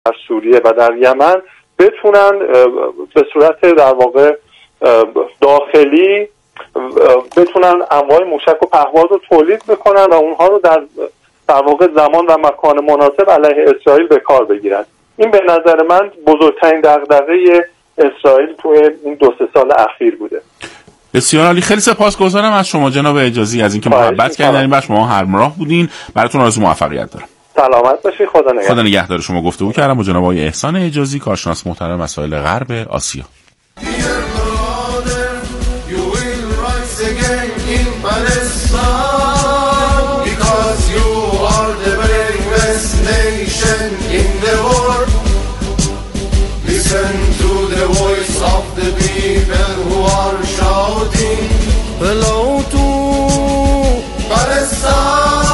در سوریه و در یمن بتونن به صورت در واقع داخلی بتونن انواع موشک و پهپاد رو تولید بکنن و اونها رو در واقع زمان و مکان مناسب علیه اسرائیل به کار بگیرن. این به نظر من بزرگترین دغدغه اسرائیل توی این 2-3 سال اخیر بوده. بسیار عالی، خیلی سپاسگزارم از شما جناب اجازی از اینکه محبت کردین در این بخش. ما همراه بودین، براتون آرزوی موفقیت دارم. سلامت باشید. خدا نگهدار شما. گفتگو کردم با جناب آقای احسان اجازی، کارشناس محترم مسائل غرب آسیا. Hello to Palestine.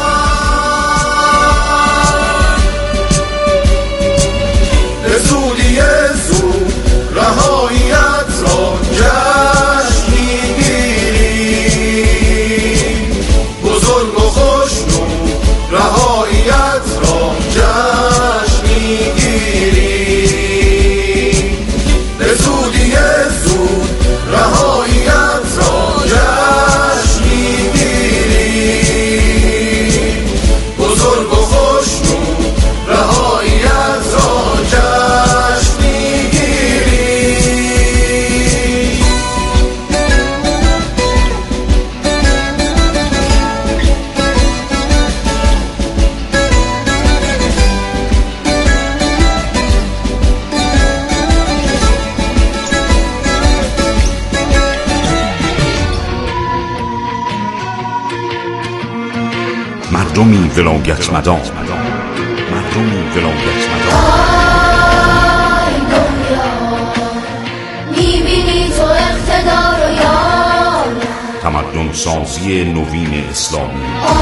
زودی زود رهاییت را جشن میگیری، بزرگ و خوشنود رهاییت را جشن میگیری، زودی زود رهاییت را جشن میگیری، بزرگ و خوشنود رهاییت را جشن میگیری. مردمی ولایت مدام، مردمی ولایت مدام. آی دنیا میبینی تو اقتدار و یار، تمدن سازی نوین اسلامی.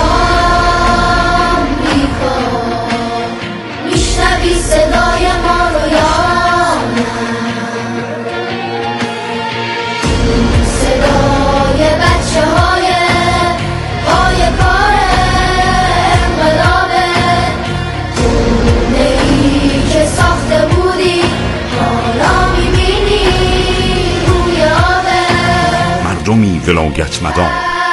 آمریکا میشنوی صدای ما رو یار، صدای بچه های پای کار انقلابه، خونه‌ای که ساخته بودی حالا میبینی روی آبه. مردمی ولایت مدام،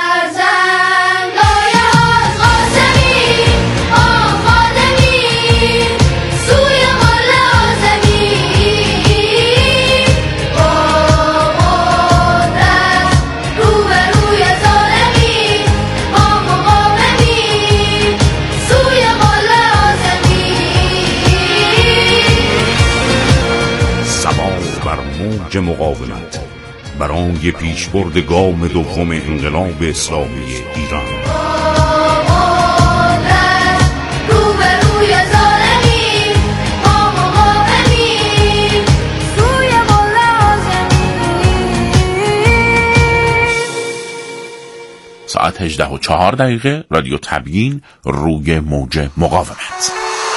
مقاومت برای پیشبرد گام دوم انقلاب اسلامی ایران. ساعت 18:04 رادیو تبیین روی موج مقاومت.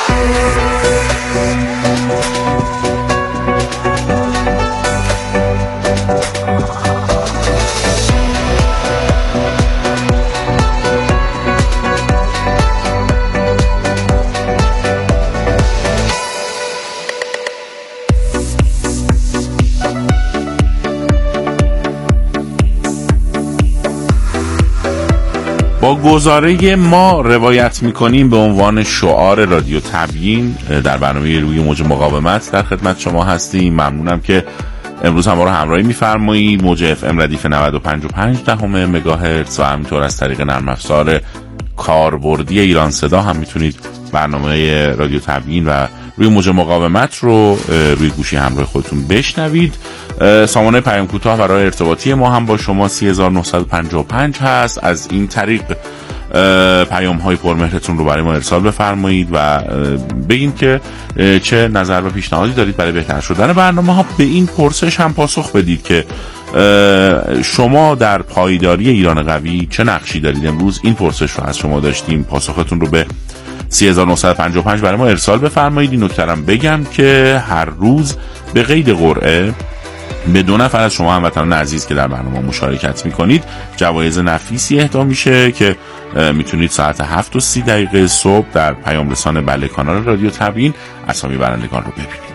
با گزاره ما روایت میکنیم به عنوان شعار رادیو تبیین در برنامه روی موج مقاومت در خدمت شما هستیم. ممنونم که امروز هم ما رو همراهی میفرمایید. موج اف ام ردیف 95.5 مگاهرتز و همینطور از طریق نرم افزار کاربردی ایران صدا هم میتونید برنامه رادیو تبیین و روی موج مقاومت رو روی گوشی همراه خودتون بشنوید. سامانه پیام کوتاه برای ارتباطی ما هم با شما 3955 هست. از این طریق پیام های پرمهرتون رو برای ما ارسال بفرمایید و بگین که چه نظر و پیشنهادی دارید برای بهتر شدن برنامه ها. به این پرسش هم پاسخ بدید که شما در پایداری ایران قوی چه نقشی دارید. امروز این پرسش رو از شما داشتیم، پاسختون رو به 3955 برای ما ارسال بفرمایید. این نکته هم بگم که هر روز به قید قرعه به 2 نفر از شما هموطنان عزیز که در برنامه مشارکت میکنید جوایز نفیسی اهدا میشه که میتونید ساعت 7:30 صبح در پیام رسان بله کانال رادیو تبیین اسامی برندگان رو ببینید.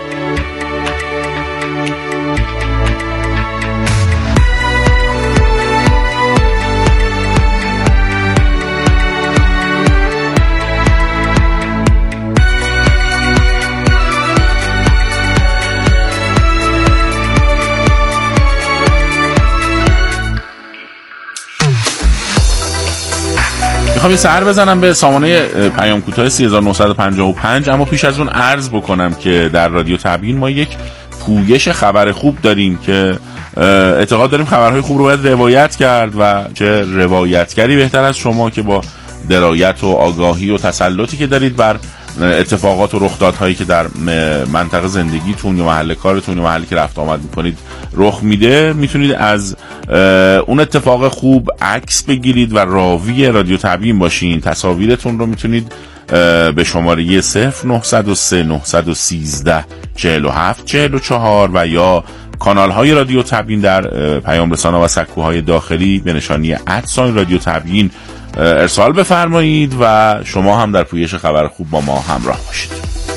میخوام یه سر بزنم به سامانه پیام کوتاه 3955، اما پیش از اون عرض بکنم که در رادیو تبیین ما یک پویش خبر خوب داریم که اعتقاد داریم خبرهای خوب رو باید روایت کرد و چه روایتگری بهتر از شما که با درایت و آگاهی و تسلطی که دارید بر اتفاقات و رخدادهایی که در منطقه زندگیتون یا محل کارتون یا محلی که رفت آمد میکنید رخ میده میتونید از اون اتفاق خوب عکس بگیرید و راوی رادیو تبیین باشین. تصاویرتون رو میتونید به شماره 0903 913 47 44 و یا کانال های رادیو تبیین در پیام رسانه‌ها و سکوهای داخلی به نشانی @رادیو تبیین ارسال بفرمایید و شما هم در پویش خبر خوب با ما همراه باشید.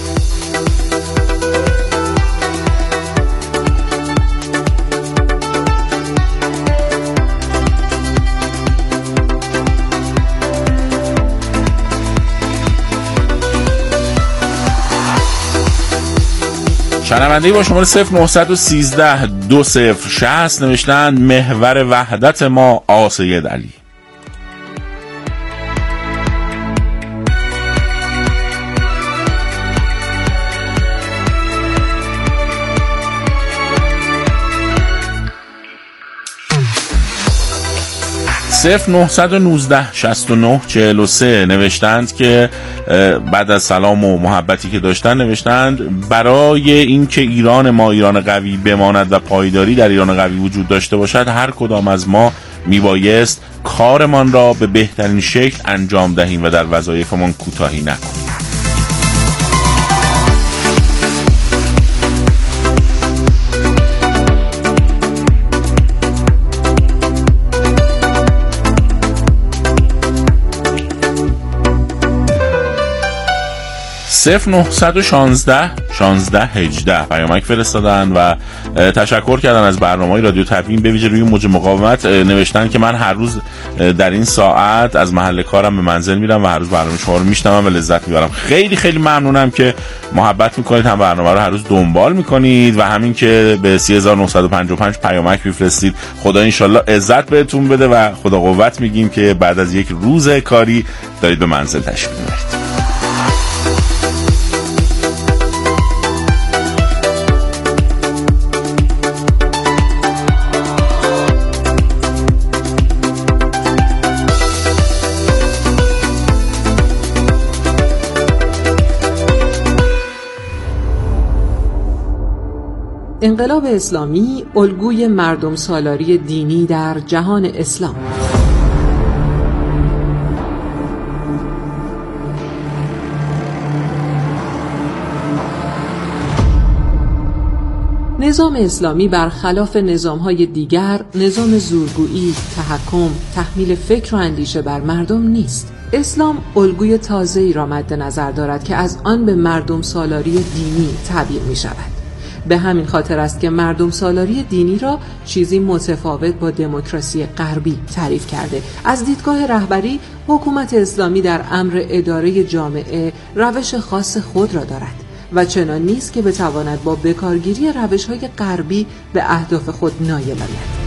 شنونده‌ای با شماره 0913 2060 نوشتند محور وحدت ما آسید علی. صفر 919 69 43 نوشتند که بعد از سلام و محبتی که داشتن نوشتند برای اینکه ایران ما ایران قوی بماند و پایداری در ایران قوی وجود داشته باشد هر کدام از ما میبایست کارمان را به بهترین شکل انجام دهیم و در وظایفمان کوتاهی نکنیم. صفر 916 16 18 پیامک فرستادن و تشکر کردن از برنامه‌های رادیو تبیین به ویژه روی موج مقاومت. نوشتن که من هر روز در این ساعت از محل کارم به منزل میرم و هر روز برنامه شما رو میشنوم و لذت میبرم. خیلی خیلی ممنونم که محبت میکنید، هم برنامه رو هر روز دنبال میکنید و همین که به 3955 پیامک میفرستید. خدا انشالله عزت بهتون بده و خدا قوت میگیم که بعد از یک روز کاری دارید به منزل تشریف میبرید. انقلاب اسلامی الگوی مردم سالاری دینی در جهان اسلام. نظام اسلامی برخلاف نظام‌های دیگر نظام زورگویی، تحکم، تحمیل فکر و اندیشه بر مردم نیست. اسلام الگوی تازه‌ای را مد نظر دارد که از آن به مردم سالاری دینی تعبیر می‌شود. به همین خاطر است که مردم سالاری دینی را چیزی متفاوت با دموکراسی غربی تعریف کرده. از دیدگاه رهبری، حکومت اسلامی در امر اداره جامعه روش خاص خود را دارد و چنان نیست که بتواند با بکارگیری روش‌های غربی به اهداف خود نایل آید.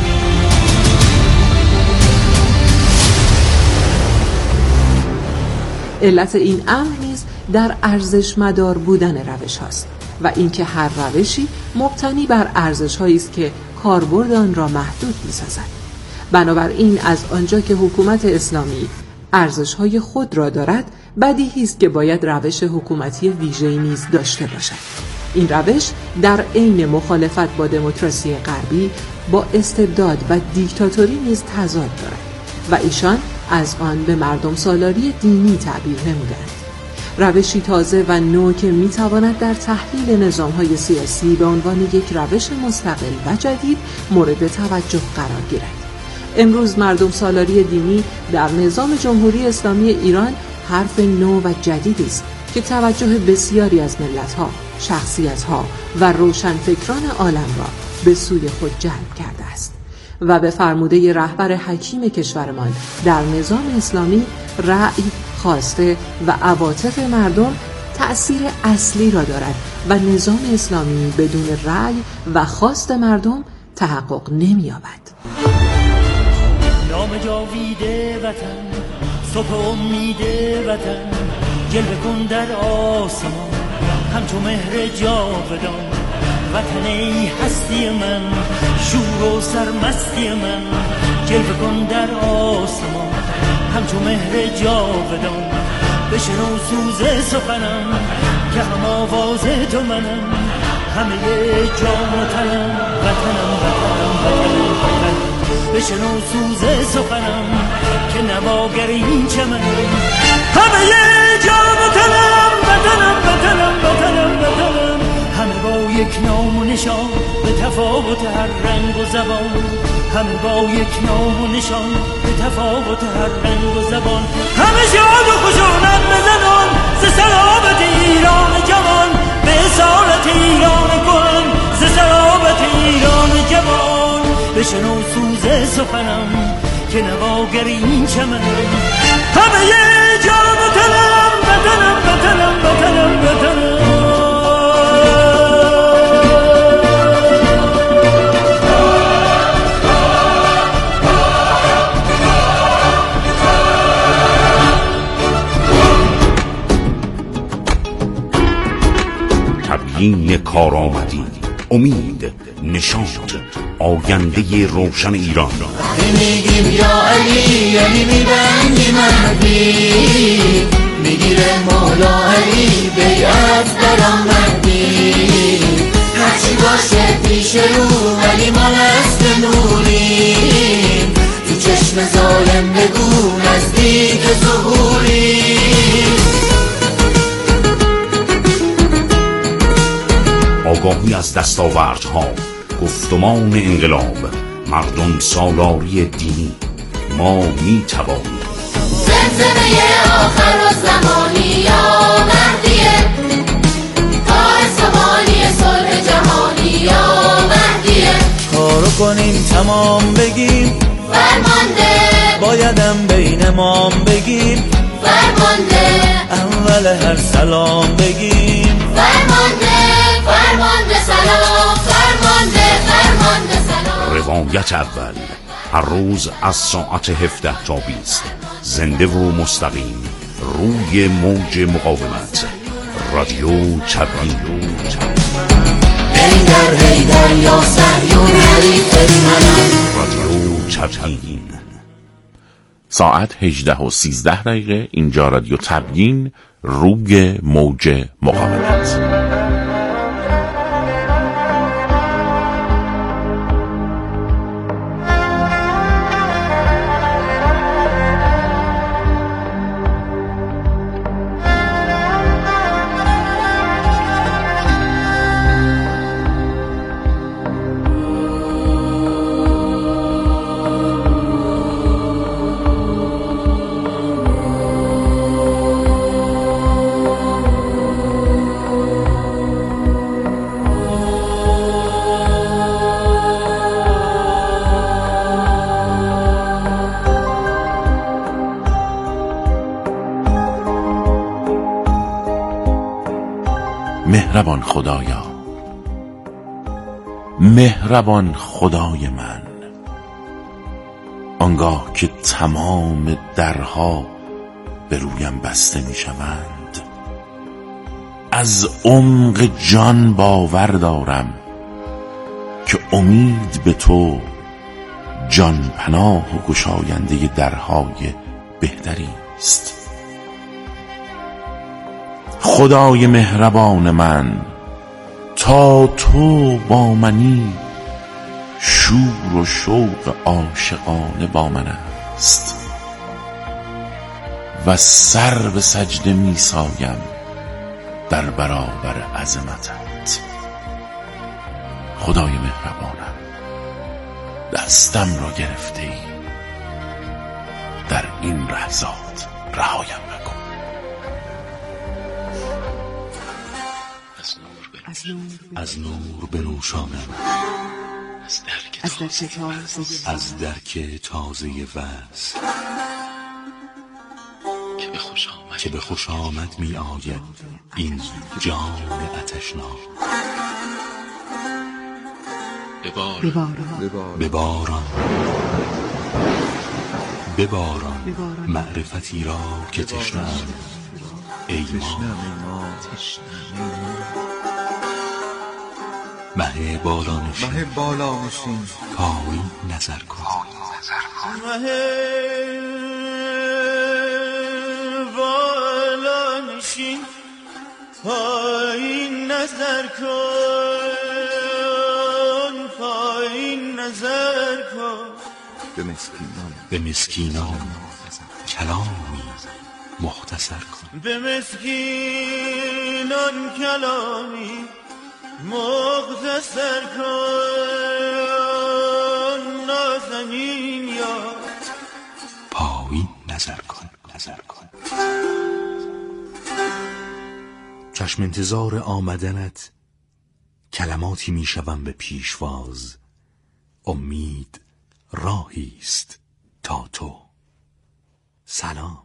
علت این امر نیز در ارزش مدار بودن روش هاست و اینکه هر روشی مبتنی بر ارزش‌هایی است که کاربرد آن را محدود می‌سازد. بنابراین از آنجا که حکومت اسلامی ارزش‌های خود را دارد، بدیهی است که باید روش حکومتی ویژه‌ای نیز داشته باشد. این روش در عین مخالفت با دموکراسی غربی با استبداد و دیکتاتوری نیز تضاد دارد و ایشان از آن به مردم سالاری دینی تعبیر نمودند. روشی تازه و نو که میتواند در تحلیل نظام‌های سیاسی به عنوان یک روش مستقل و جدید مورد توجه قرار گیرد. امروز مردم سالاری دینی در نظام جمهوری اسلامی ایران حرف نو و جدیدی است که توجه بسیاری از ملت‌ها، شخصیت‌ها و روشنفکران عالم را به سوی خود جلب کرده است و به فرموده رهبر حکیم کشورمان در نظام اسلامی رأی، خواسته و عواطف مردم تأثیر اصلی را دارد و نظام اسلامی بدون رأی و خواست مردم تحقق نمی‌یابد. نام جاویده وطن، صبح امید وطن، جلوه کن در آسمان همچو مهر جاودان. وطن ای هستی من، شور و سرمستی من، جلوه کن در آسمان همچو مهر جاودان. بشنو سوز سخنم که هم آواز تو منم، همه جان و تنم وطنم وطنم وطنم وطنم. بشنو سوز سخنم که نواگر این چمنم، همه جان و تنم وطنم وطنم وطنم وطنم. همه با یک نام و نشان به تفاوت هر رنگ و زبان، همه با یک نام و نشان به تفاوت هر رنگ و زبان. همه شاد و خوشونم بزنان ز سلامت ایران جوان، به اصالت ایران کهن ز سلامت ایران جوان. بشنو سوز سخنم که نواگر این چمنم، همه جان و تنم وطنم وطنم وطنم وطنم. تبیین کارآمدی، امید، نشاط، آینده روشن ایران. میگیم یا علی علی میبندی مهدی، میگیره مولا علی بیعت برام مهدی. هرچی باشه پیش رو علی ما است نوریم، تو چشم ظالم بگو نزدیک ظهوری. آگاهی از دستاوردها، گفتمان انقلاب، مردم سالاری دینی. ما می توانیم. زمزمه آخر و زمانی یا مهدیه، تا اصفهانی صلح جهانی یا مهدیه. کارو کنیم تمام بگیم فرمانده، بایدم بین ما بگیم فرمانده، اول هر سلام بگیم فرمانده، فرمانده سلام، فرمانده، فرمانده سلام. روایت اول هر روز از ساعت 17 تا 20 زنده و مستقیم روی موج مقاومت. رادیو تبیین. حیدر حیدر یا صهیون حریف منم. رادیو تبیین. ساعت 18:13 اینجا رادیو تبیین، روی موج مقاومت. مهربان خدایا، مهربان خدای من، آنگاه که تمام درها به رویم بسته می شوند، از عمق جان باور دارم که امید به تو جان پناه و گشاینده درهای بهتری است. خدای مهربان من، تا تو با منی شور و شوق عاشقانه با من است و سر به سجده می سایم در برابر عظمتت. خدای مهربانم، دستم را گرفته ای، در این لحظات رهایم نکن. از نور بنوشانم، از درک تازه وصل که به خوش آمد می آید این جان آتشناک. بباران معرفتی را که تشنه‌ام ای ما. مه بالانشین پایی نظر کن. مه بالانشین پایی نظر کن، پایی نظر کن. به مسکینان کلامی مختصر کن. به مسکینان کلامی مختصر کن. نازنین یار پایی نظر کن. چشم انتظار آمدنت کلماتی می شوم به پیشواز. امید راهی است تا تو. سلام.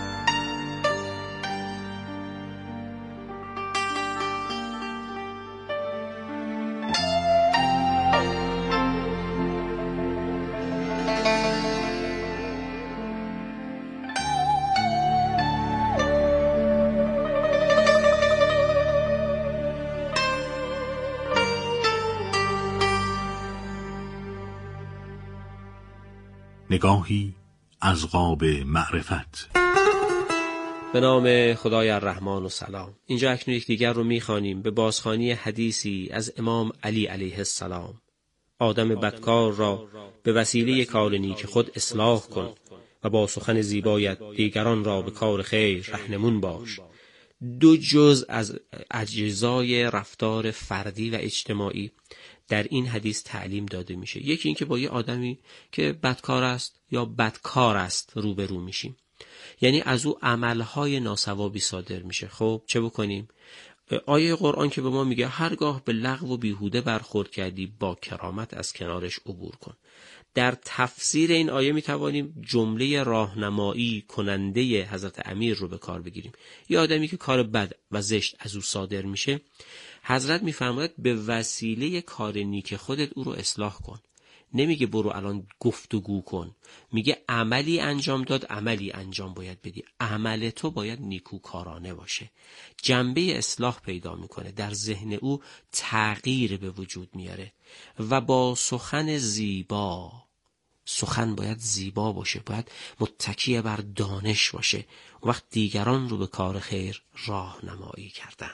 نگاهی از قاب معرفت. به نام خدای الرحمن و سلام. اینجا اکنون یک دیگر رو میخوانیم به بازخوانی حدیثی از امام علی علیه السلام. آدم بدکار را به وسیله کار نیک خود اصلاح کن و با سخن زیبایت دیگران را به کار خیر رهنمون باش. دو جزء از اجزای رفتار فردی و اجتماعی در این حدیث تعلیم داده میشه. یکی این که با یه آدمی که بدکار است یا بدکار است روبرو میشیم، یعنی از او عملهای ناصوابی صادر میشه. خب چه بکنیم؟ آیه قرآن که به ما میگه هرگاه به لغو و بیهوده برخورد کردی با کرامت از کنارش عبور کن. در تفسیر این آیه میتوانیم جمله راهنمایی کننده حضرت امیر رو به کار بگیریم. یه آدمی که کار بد و زشت از او صادر میشه، حضرت میفرماید به وسیله کار نیک خودت او رو اصلاح کن. نمیگه برو الان گفتگو کن، میگه عملی انجام داد، عملی انجام باید بدی. عمل تو باید نیکوکارانه باشه. جنبه اصلاح پیدا میکنه، در ذهن او تغییر به وجود میاره و با سخن زیبا، سخن باید زیبا باشه، باید متکی بر دانش باشه، وقت دیگران رو به کار خیر راهنمایی کردن.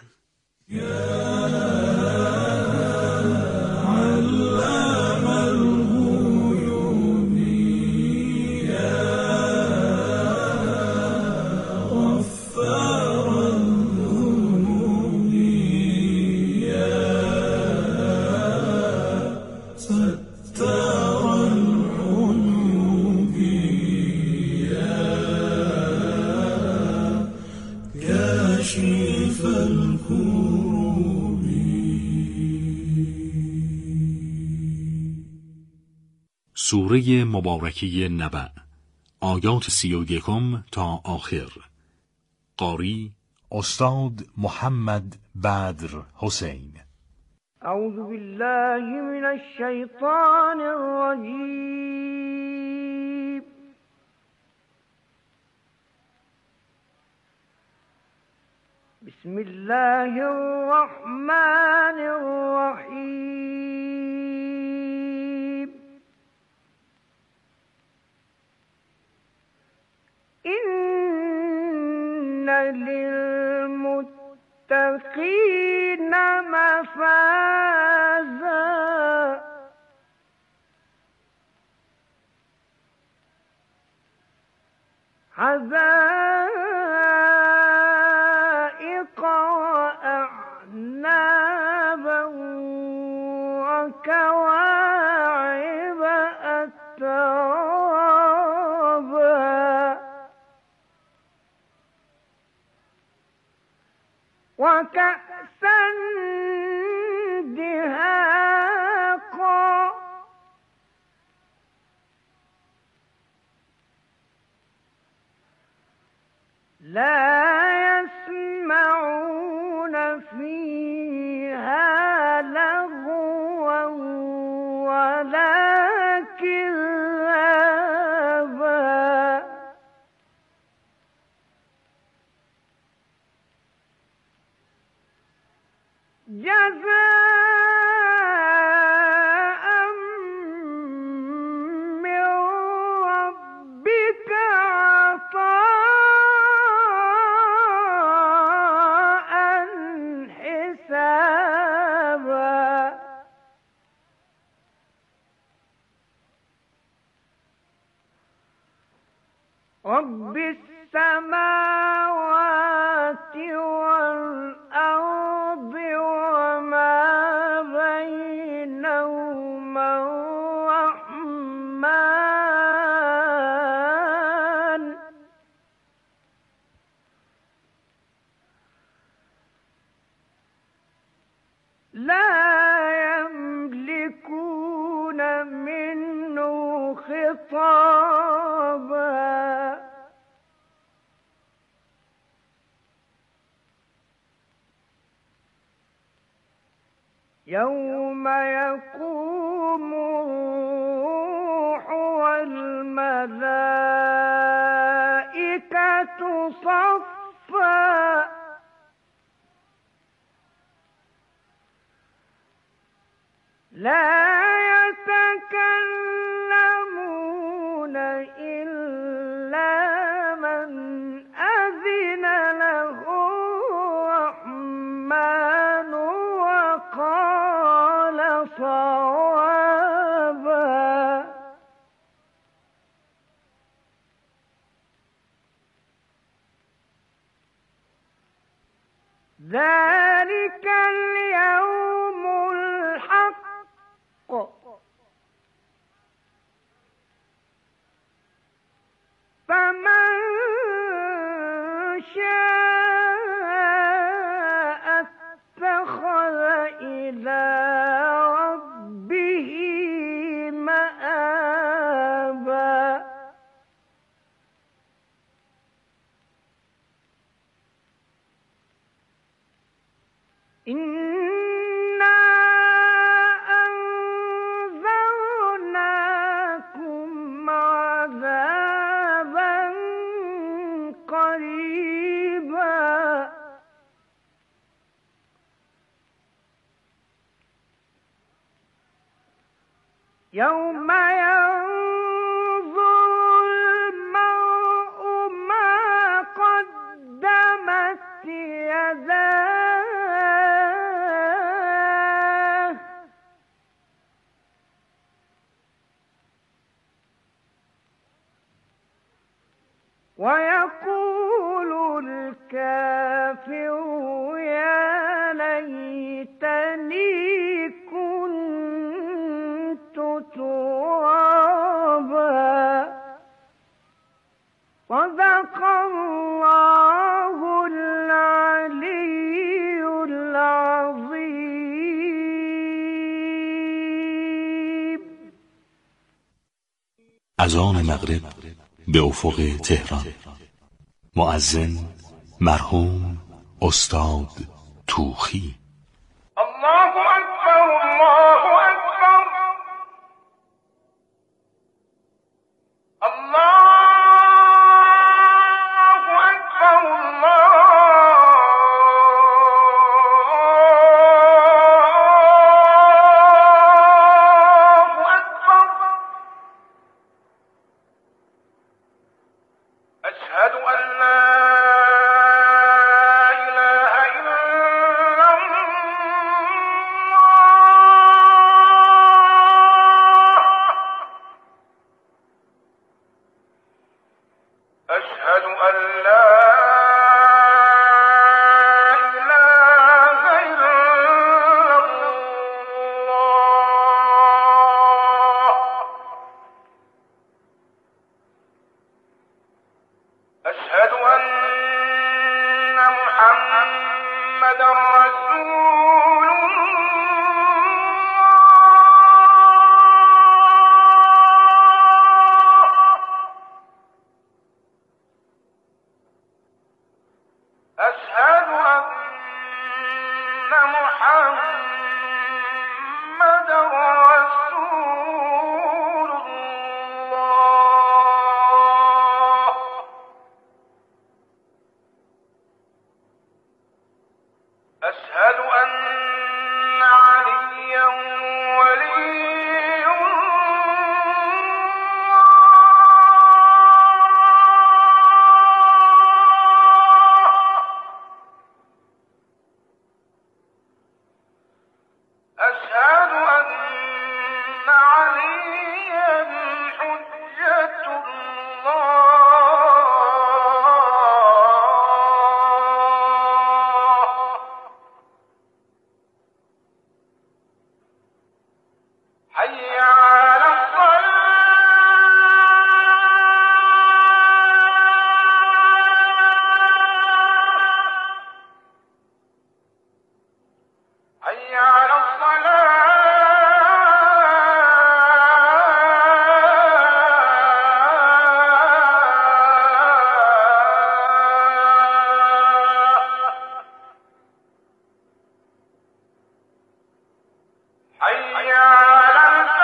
سوره مبارکه نبأ، آیات 31 تا آخر. قاری استاد محمد بدر حسین. اعوذ بالله من الشیطان الرجیم. بسم الله الرحمن الرحیم. إن للمتقين مفازا حذائر وكواعب أترابا وكأسا دهاقا لا يسمعون فيها لغوا ولا كذابا جزاء من ربك عطاء حسابا رب السماوات والأرض وما بينهما الرحمن لا يملكون منه خطابا يوم يقوم الروح والملائكة صفا لا يتكلمون إلا من أذن له الرحمن وقال صوابا ذلك اليوم الحق فمن شاء اتخذ إلى ربه مآبا إنا أنذرناكم عذابا قريبا يوم ينظر المرء ما قدمت يداه ويقول الكافر يا ليتني كنت ترابا صدق الله العلي العظيم. اذان مغرب به افق تهران. مؤذن مرحوم استاد توخی. الله اکبر الله اکبر الله اکبر الله اکبر اشهد ان لا اله الا الله محمد رسول الله أشهد أن عليا ولي أشهد أن عليا حجة الله حي على الصلاة حي على الصلاة حي على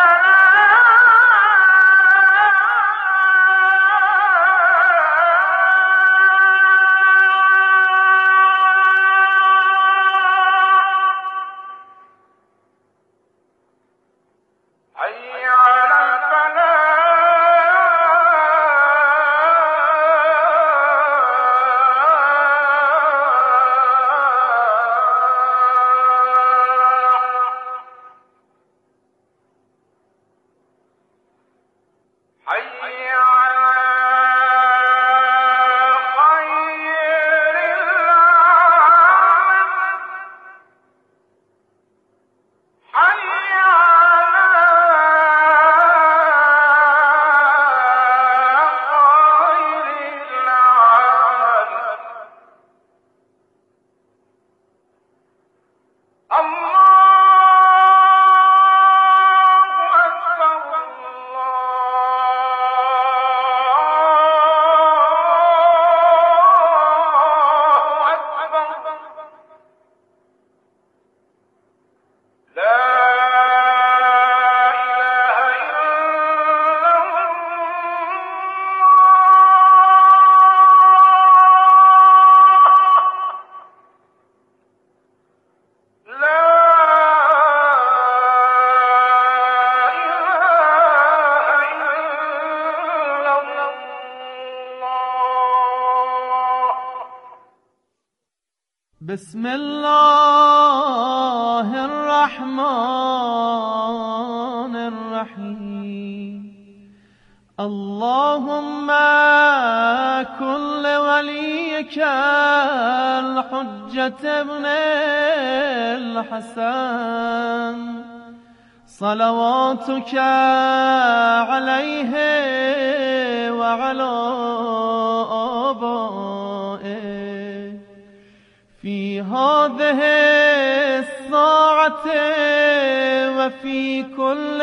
حي على حي على خير العالم حي على خير العالم الله أكبر الله أكبر لا إله إلا الله لا إله إلا الله بسم الله الرحمن الرحيم اللهم كن لوليك الحجة ابن الحسن صلواتك عليه وعلى آبائه في هذه الساعة وفي كل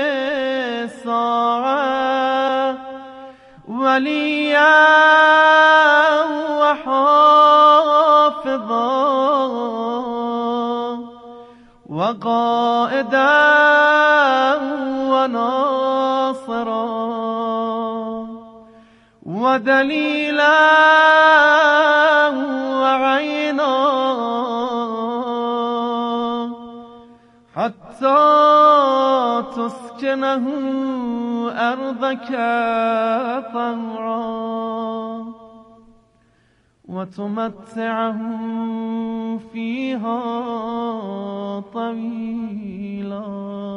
ساعة وليا وحافظا وقائدا وناصرا ودليلا وعينا حتى تسكنه أرضك طهرا وتمتعه فيها طويلا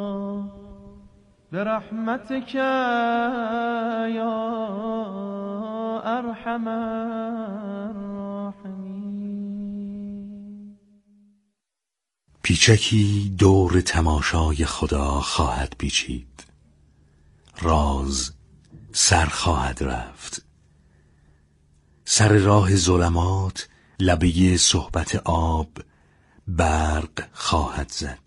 برحمتك يا أرحم الراحمين. پیچکی دور تماشای خدا خواهد پیچید، راز سر خواهد رفت، سر راه ظلمات لبه صحبت آب برق خواهد زد.